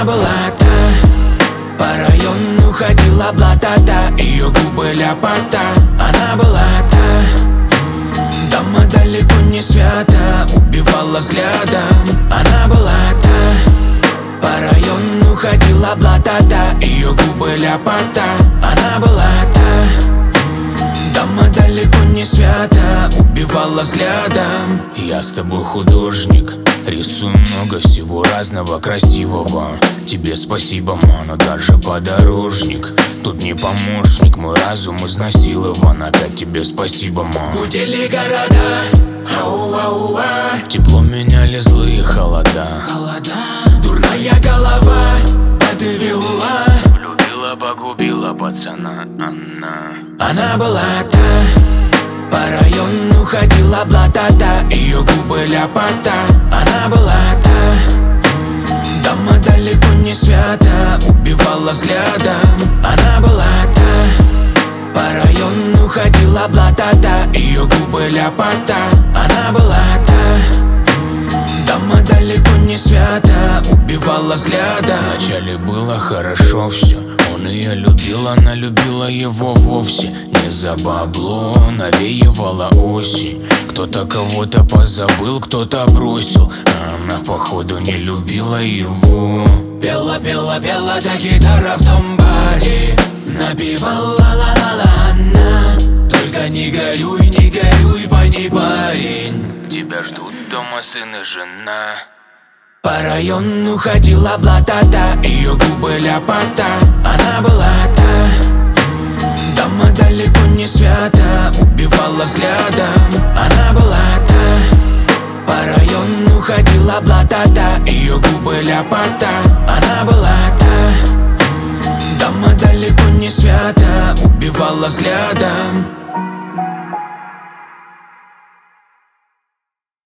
была та, по району ходила блатата, ее губы ляпота. Она была та, дама далеко не свята, убивала взглядом. Она была та, по району ходила блатата, ее губы ляпота. Она была та, дама далеко не свята, убивала взглядом. Я с тобой художник, рисую много всего разного красивого. Тебе спасибо, мано, даже подорожник тут не помощник. Мой разум изнасилован, опять тебе спасибо, мама. Гудели города, ау-ау-а. Тепло меняли злые холода. Дурная голова подвела, влюбила, погубила пацана Она была та, по району ходила блатата, ее губы ляпота. Она была та, дама далеко не свята, убивала взглядом. Она была та, по району ходила блатата, ее губы ляпота. Она была та, дама далеко не свята, убивала взглядом. Вначале было хорошо все, он ее любил, она любила его вовсе. Не за бабло навеивала осень. Кто-то кого-то позабыл, кто-то бросил, а она походу не любила его. Пела, пела, пела та гитара в том баре, напевала ла-ла-ла она. Только не горюй, по ней, парень. Тебя ждут дома сын и жена. По району ходила блатата, ее губы ляпота. Она была та, дама далеко не свята, убивала взглядом. Она была та, по району ходила блатата, ее губы ляпота. Она была та, дама далеко не свята, убивала взглядом.